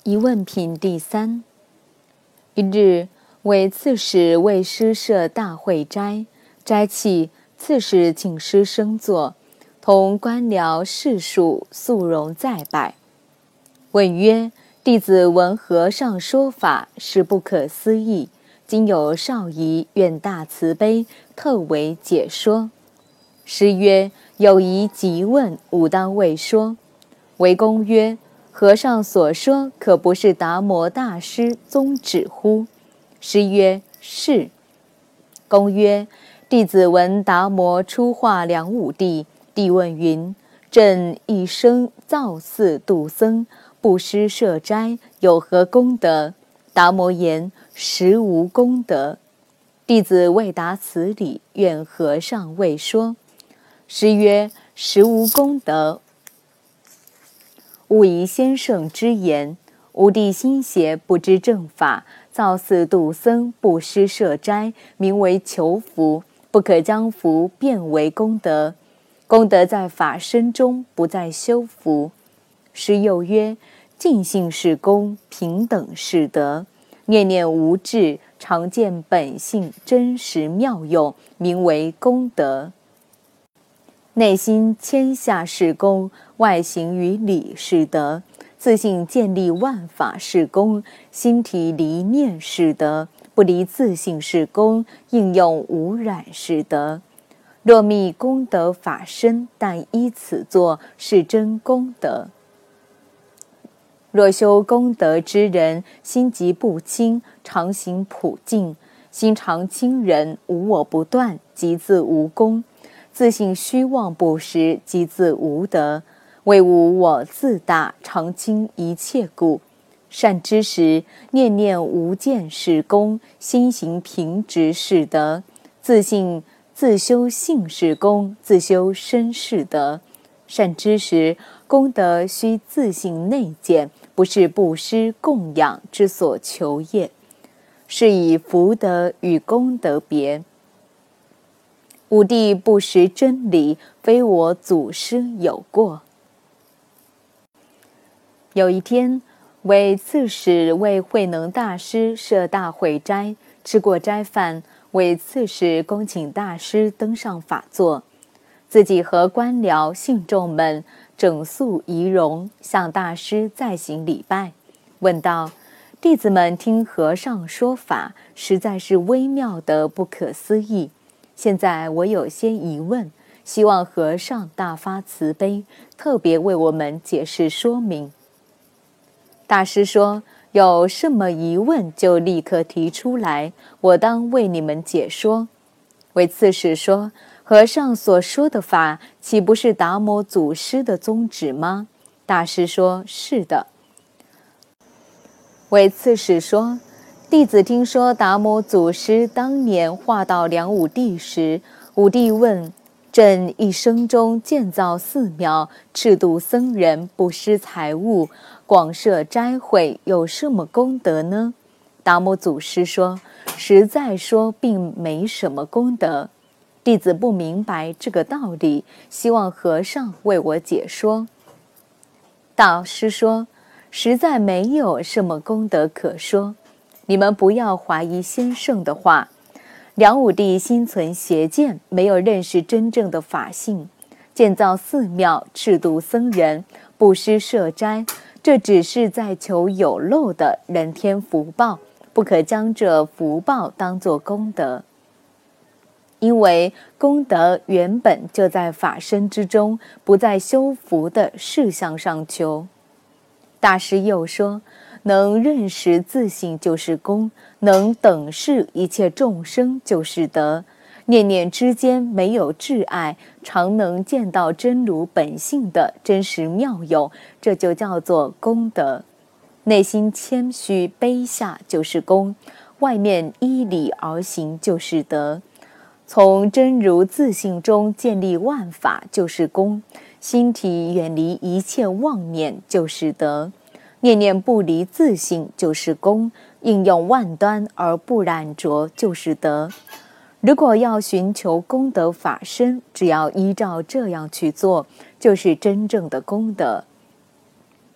疑问品第三。一日，为刺史为师设大会斋，斋契，刺史请师升座，同官僚士庶肃容再拜。问曰：弟子闻和尚说法，实不可思议。今有少仪，愿大慈悲，特为解说。师曰：有疑急问，吾当为说。为公曰：和尚所说，可不是达摩大师宗旨乎？师曰：是。公曰：弟子闻达摩初化梁武帝，帝问云：朕一生造寺度僧，布施设斋，有何功德？达摩言：实无功德。弟子未达此理，愿和尚为说。师曰：实无功德，勿疑先生之言。吾弟心邪，不知正法，造寺度僧，布施设斋，名为求福，不可将福变为功德。功德在法身中，不在修福。师又曰：尽性是功，平等是德。念念无滞，常见本性真实妙用，名为功德。内心谦下是功，外行于理是德。自信建立万法是功，心体离念是德。不离自信是功，应用无染是德。若觅功德法身，但依此作，是真功德。若修功德之人，心即不轻，常行普净，心常清人，无我不断，即自无功。自信虚妄不实，即自无德。为无我自大，常轻一切故。善知识，念念无见是功，心行平直是德。自信自修性是功，自修身是德。善知识，功德须自信内见，不是布施供养之所求也。是以福德与功德别。吾弟不识真理，非我祖师有过。有一天，为刺史为慧能大师设大会斋，吃过斋饭，为刺史恭请大师登上法座，自己和官僚信众们整肃仪容，向大师再行礼拜，问道：弟子们听和尚说法，实在是微妙得不可思议。现在我有些疑问，希望和尚大发慈悲，特别为我们解释说明。大师说：有什么疑问就立刻提出来，我当为你们解说。为刺史说：和尚所说的法，岂不是达摩祖师的宗旨吗？大师说：是的。为刺史说：弟子听说达摩祖师当年化到梁武帝时，武帝问：朕一生中建造寺庙，敕度僧人，布施财物，广设斋会，有什么功德呢？达摩祖师说：实在说并没什么功德。弟子不明白这个道理，希望和尚为我解说。大师说：实在没有什么功德可说，你们不要怀疑先生的话。梁武帝心存邪见，没有认识真正的法性，建造寺庙，敕度僧人，布施设斋，这只是在求有漏的人天福报，不可将这福报当作功德。因为功德原本就在法身之中，不在修福的事项上求。大师又说：能认识自性就是功，能等视一切众生就是德。念念之间没有挚爱，常能见到真如本性的真实妙用，这就叫做功德。内心谦虚卑下就是功，外面依理而行就是德。从真如自性中建立万法就是功，心体远离一切妄念就是德。念念不离自性就是功，应用万端而不染浊就是德。如果要寻求功德法身，只要依照这样去做，就是真正的功德。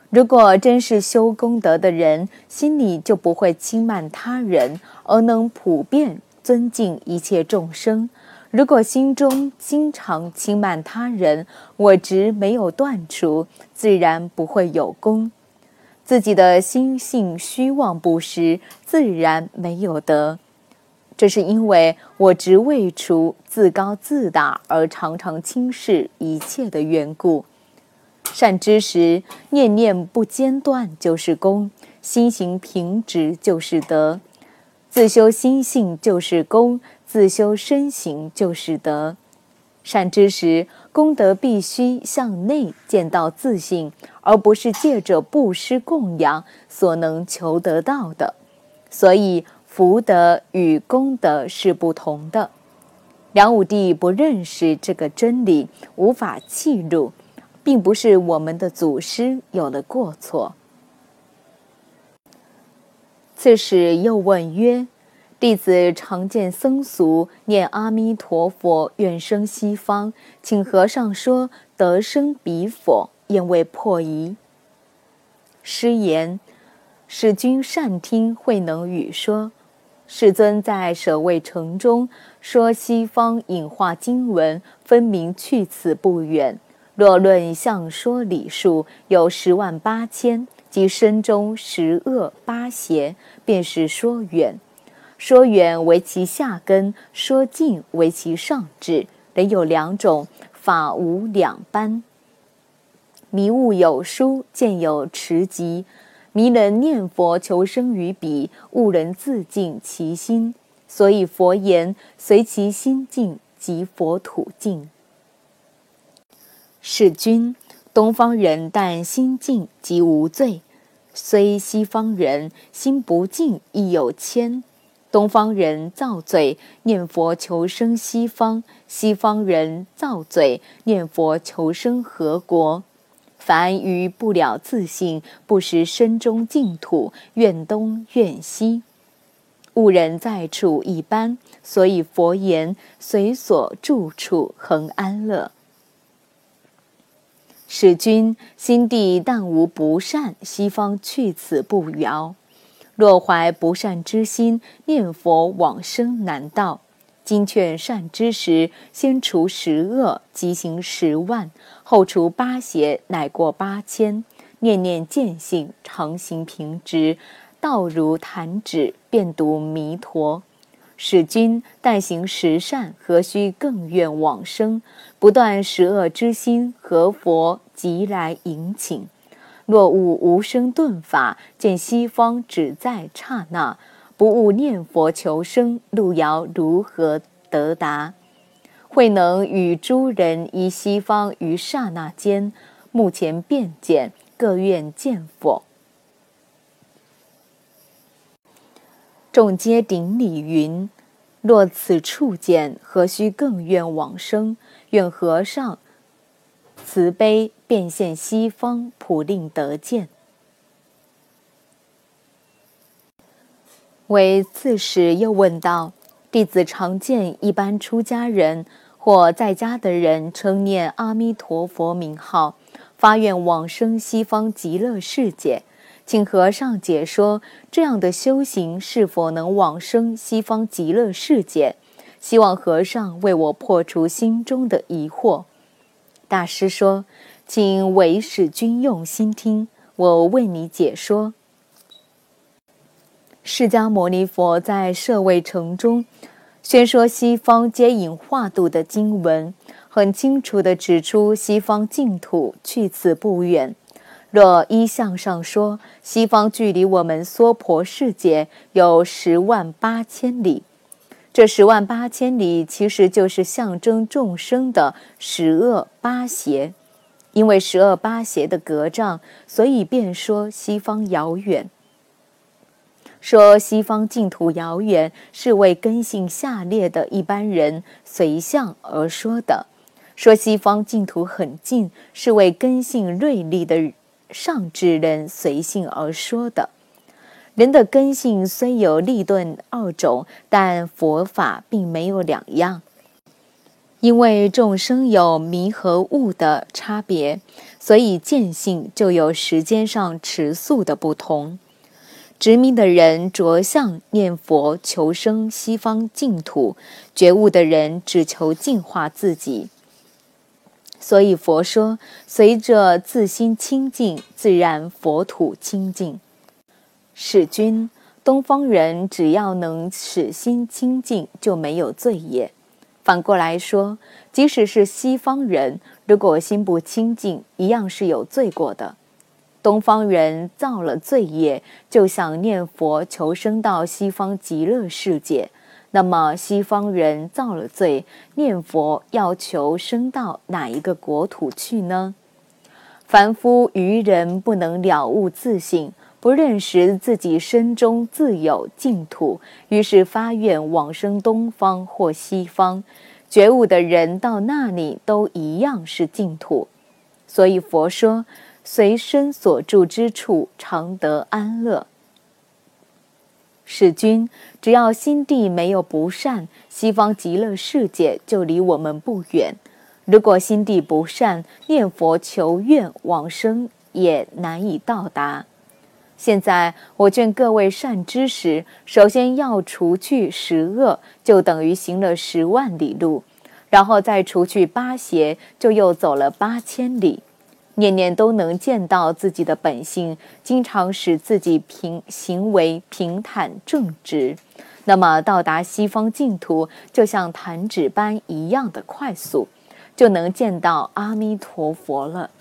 如果真是修功德的人，心里就不会轻慢他人，而能普遍尊敬一切众生。如果心中经常轻慢他人，我执没有断除，自然不会有功。自己的心性虚妄不实，自然没有德。这是因为我执未除，自高自大而常常轻视一切的缘故。善知识，念念不间断就是功，心行平直就是德。自修心性就是功，自修身行就是德。善知识，功德必须向内见到自性，而不是借着布施供养所能求得到的。所以福德与功德是不同的。梁武帝不认识这个真理，无法契入，并不是我们的祖师有了过错。刺史又问曰：弟子常见僧俗念阿弥陀佛，愿生西方，请和尚说得生彼否，愿为破疑。师言：使君善听慧能语说。世尊在舍卫城中说西方隐化经文，分明去此不远。若论相说理数，有108000，即身中10恶8邪，便是说远。说远为其下根，说近为其上智。人有2种，法无两般。迷悟有书，见有持疾。迷人念佛求生于彼，悟人自净其心。所以佛言：随其心净，即佛土净。是君，东方人但心净即无罪，虽西方人心不净亦有愆。东方人造罪念佛求生西方，西方人造罪念佛求生何国？凡于不了自性，不识身中净土，怨东怨西，悟人在处一般。所以佛言：随所住处恒安乐。使君心地但无不善，西方去此不遥。若怀不善之心，念佛往生难道。今劝善知识，先除10恶，即行10万，后除8邪，乃过8000。念念见性，常行平直，道如弹指，便读弥陀。使君但行10善，何须更愿往生？不断10恶之心，何佛即来迎请？若悟无生顿法，见西方只在刹那，不悟念佛求生，路遥如何得达？慧能与诸人依西方于刹那间，目前便见，各愿见否？众皆顶礼云：若此处见，何须更愿往生？愿和尚慈悲，变现西方，普令得见。为刺史又问道：弟子常见一般出家人或在家的人称念阿弥陀佛名号，发愿往生西方极乐世界，请和尚解说这样的修行是否能往生西方极乐世界，希望和尚为我破除心中的疑惑。大师说：请为使君用心听，我为你解说。释迦牟尼佛在舍卫城中宣说西方接引化度的经文，很清楚地指出西方净土去此不远。若依相上说，西方距离我们娑婆世界有108000里，这108000里其实就是象征众生的10恶8邪。因为10恶8邪的隔障，所以便说西方遥远。说西方净土遥远，是为根性下劣的一般人随相而说的；说西方净土很近，是为根性锐利的上智人随性而说的。人的根性虽有利钝2种，但佛法并没有两样。 因为众生有迷和悟的差别，所以见性就有时间上持宿的不同。执迷的人着相念佛求生西方净土，觉悟的人只求净化自己。所以佛说，随着自心清净，自然佛土清净。使君，东方人只要能使心清净，就没有罪业。反过来说，即使是西方人，如果心不清净，一样是有罪过的。东方人造了罪业，就想念佛求生到西方极乐世界，那么西方人造了罪，念佛要求生到哪一个国土去呢？凡夫愚人不能了悟自性，不认识自己身中自有净土，于是发愿往生东方或西方。觉悟的人到那里都一样是净土。所以佛说，随身所住之处，常得安乐。使君，只要心地没有不善，西方极乐世界就离我们不远。如果心地不善，念佛求愿往生也难以到达。现在我劝各位善知识，首先要除去10恶，就等于行了10万里路，然后再除去8邪，就又走了8000里。念念都能见到自己的本性，经常使自己行为平坦正直，那么到达西方净土就像弹指般一样的快速，就能见到阿弥陀佛了。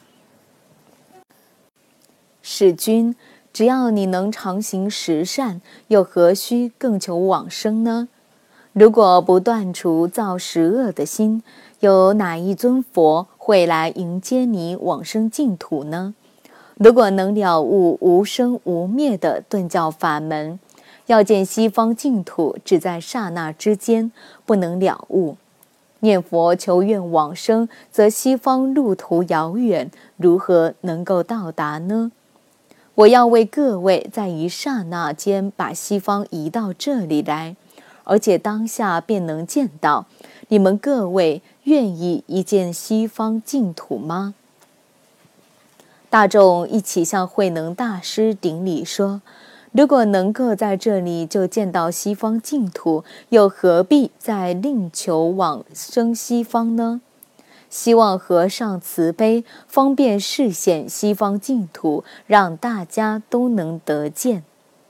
使君，只要你能常行10善，又何须更求往生呢？如果不断除造10恶的心，有哪一尊佛会来迎接你往生净土呢？如果能了悟无生无灭的顿教法门，要见西方净土只在刹那之间，不能了悟。念佛求愿往生，则西方路途遥远，如何能够到达呢？我要为各位在一刹那间把西方移到这里来，而且当下便能见到。你们各位愿意一见西方净土吗？大众一起向慧能大师顶礼说，如果能够在这里就见到西方净土，又何必再另求往生西方呢？希望和尚慈悲，方便示现西方净土，让大家都能得见。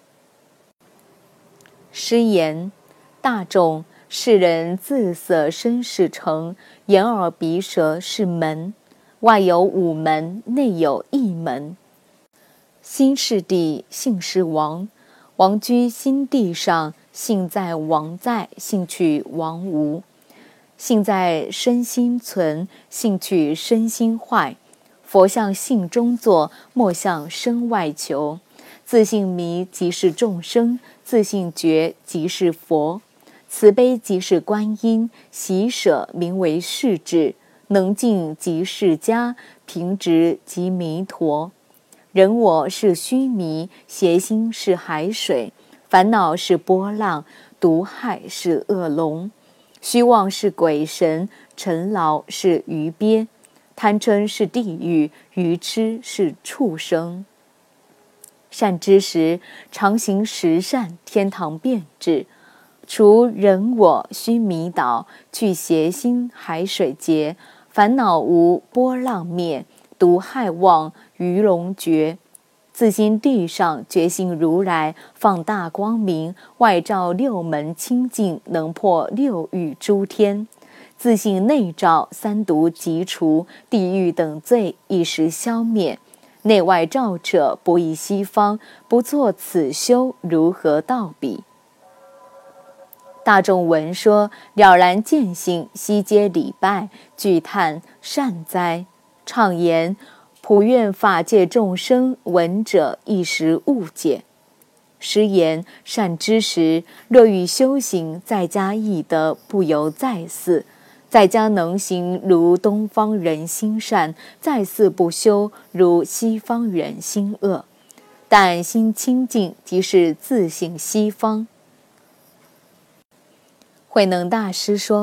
诗言：大众，世人自色身是城，眼耳鼻舌是门，外有5门，内有1门。心是地，性是王，王居心地上，性在王在，性去王无。性在身心存，性去身心坏。佛向性中坐，莫向身外求。自性迷即是众生，自性觉即是佛。慈悲即是观音，喜舍名为世智，能静即释迦，平直即弥陀。人我是虚迷，邪心是海水，烦恼是波浪，毒害是恶龙。虚妄是鬼神，尘劳是鱼鳖，贪嗔是地狱，愚痴是畜生。善知识，常行10善，天堂便至。除人我须迷倒，去邪心海水结，烦恼无，波浪灭，毒害忘，鱼龙绝。自心地上觉性如来，放大光明，外照6门清净，能破6欲诸天。自性内照3毒即除，地狱等罪一时消灭。内外照者不异西方，不作此修，如何到彼？大众闻说，了然见性，悉皆礼拜，具叹善哉，唱言：普愿法界众生闻者一时悟解。诗言：善知识，若欲修行，在家易得，不由在寺。在家能行，如东方人心善；在寺不修，如西方人心恶。但心清净，即是自性西方。慧能大师说，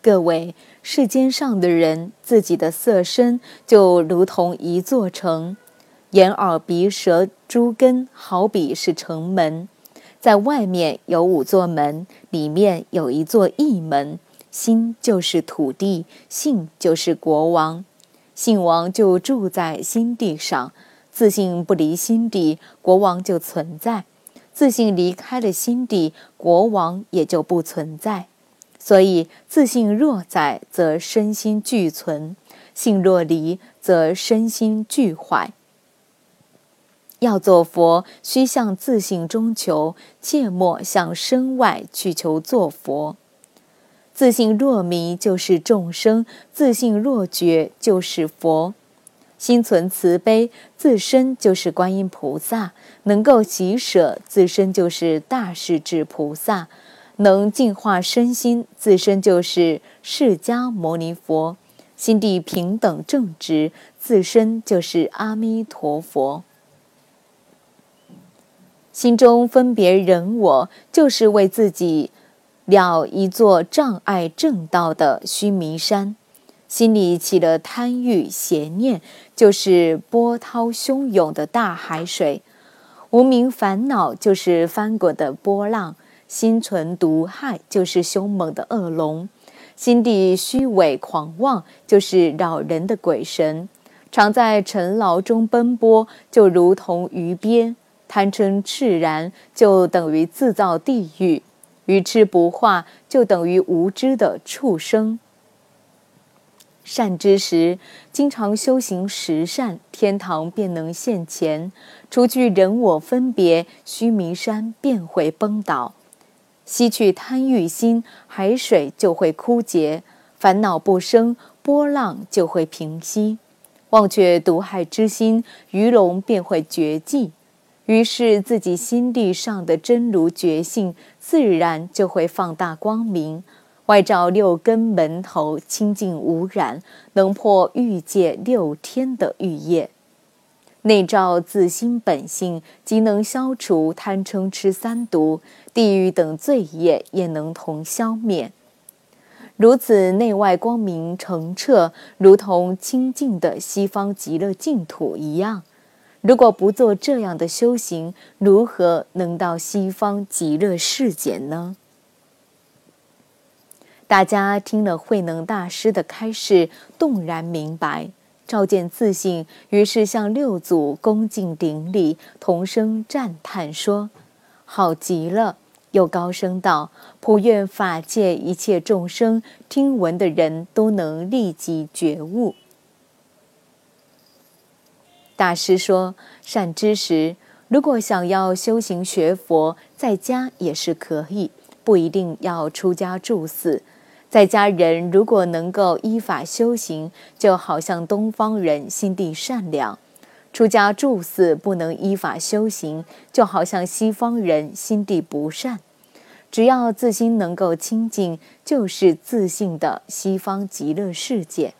各位，世间上的人，自己的色身就如同一座城，眼耳鼻舌诸根好比是城门，在外面有5座门，里面有1座驿门。心就是土地，性就是国王，信王就住在心地上，自信不离心地，国王就存在；自信离开了心地，国王也就不存在。所以自信若在，则身心俱存；性若离，则身心俱坏。要做佛，须向自信中求，切莫向身外去求做佛。自信若迷，就是众生；自信若觉，就是佛。心存慈悲，自身就是观音菩萨；能够喜舍，自身就是大势至菩萨；能净化身心，自身就是释迦牟尼佛；心地平等正直，自身就是阿弥陀佛。心中分别人我，就是为自己了一座障碍正道的须弥山。心里起了贪欲邪念，就是波涛汹涌的大海水；无明烦恼就是翻滚的波浪；心存毒害就是凶猛的恶龙；心地虚伪狂妄就是扰人的鬼神；常在尘劳中奔波，就如同鱼鳖；贪嗔炽然，就等于自造地狱；愚痴不化，就等于无知的畜生。善知识，经常修行十善，天堂便能现前；除去人我分别，须弥山便会崩倒；吸去贪欲心，海水就会枯竭；烦恼不生，波浪就会平息；忘却毒害之心，鱼龙便会绝迹。于是自己心地上的真如觉性，自然就会放大光明，外照6根门头，清净无染，能破欲界6天的欲业；内照自心本性，即能消除贪嗔痴3毒，地狱等罪业也能同消灭。如此内外光明澄澈，如同清净的西方极乐净土一样。如果不做这样的修行，如何能到西方极乐世界呢？大家听了慧能大师的开示，动然明白，照见自信，于是向6祖恭敬顶礼，同声赞叹说：好极了！又高声道：普愿法界一切众生听闻的人都能立即觉悟。大师说：善知识，如果想要修行学佛，在家也是可以，不一定要出家住寺。在家人如果能够依法修行，就好像东方人心地善良；出家住寺不能依法修行，就好像西方人心地不善。只要自心能够清净，就是自信的西方极乐世界。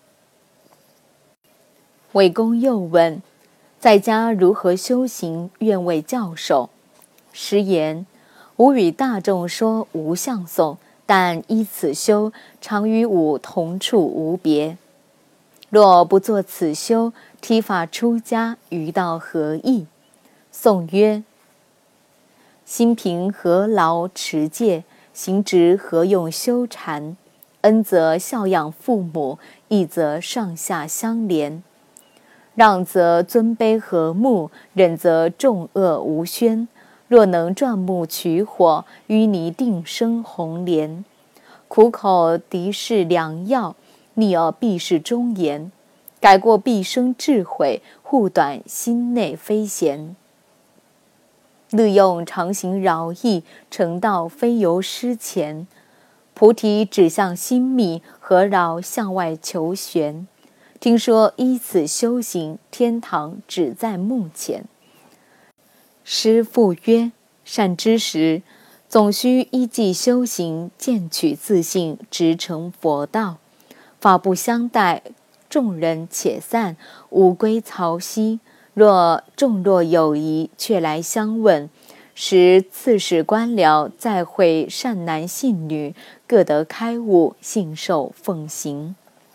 韦公又问：在家如何修行？愿为教授。师言：吾与大众说无相颂，但依此修，常与吾同处无别。若不作此修，剃发出家，于道何益？颂曰：心平何劳持戒，行直何用修禅？恩则孝养父母，义则上下相连。让则尊卑和睦，忍则众恶无宣。若能钻木取火，淤泥定生红莲。苦口敌是良药，逆耳必是忠言。改过必生智慧，护短心内非贤。利用常行饶益，成道非由师前。菩提指向心密，何扰向外求玄？听说依此修行，天堂只在目前。师复曰：善知识，总须依计修行，渐取自信，直成佛道。法不相待，众人且散，吾归曹溪。众若有疑，却来相问。时刺史官僚再会善男信女， 各得开悟，信受奉行。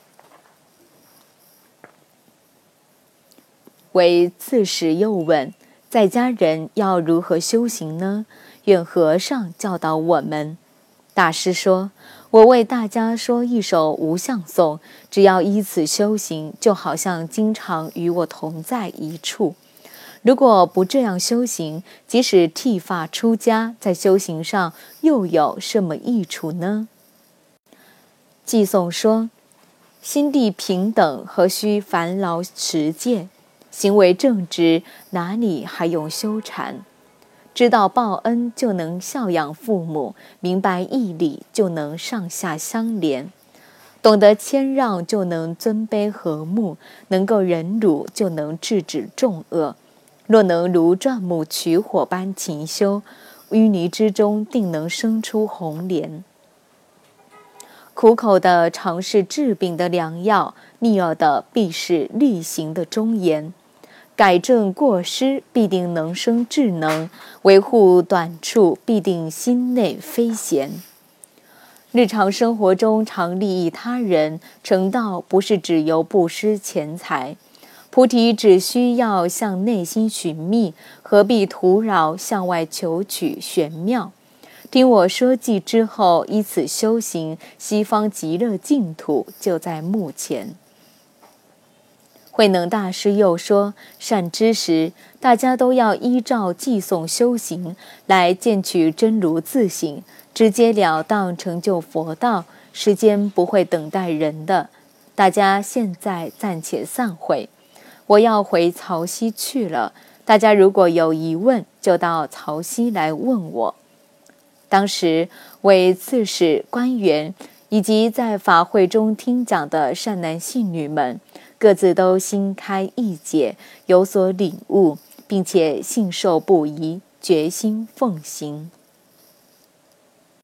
为刺史又问：在家人要如何修行呢？愿和尚教导我们。大师说：我为大家说一首无相颂，只要依此修行，就好像经常与我同在一处。如果不这样修行，即使剃发出家，在修行上又有什么益处呢？偈颂说：心地平等，何须烦劳持戒？行为正直，哪里还用修禅？知道报恩就能孝养父母，明白义理就能上下相连，懂得谦让就能尊卑和睦，能够忍辱就能制止众恶。若能如钻木取火般勤修，淤泥之中定能生出红莲。苦口的常是治病的良药，逆耳的必是力行的忠言。改正过失，必定能生智能；维护短处，必定心内非贤。日常生活中常利益他人，成道不是只由布施钱财。菩提只需要向内心寻觅，何必徒劳向外求取玄妙？听我说偈之后，依此修行，西方极乐净土就在目前。慧能大师又说：善知识，大家都要依照偈颂修行，来见取真如自性，直截了当成就佛道。时间不会等待人的，大家现在暂且散会，我要回曹溪去了。大家如果有疑问，就到曹溪来问我。当时为刺史、官员以及在法会中听讲的善男信女们，各自都心开意解，有所领悟，并且信受不疑，决心奉行。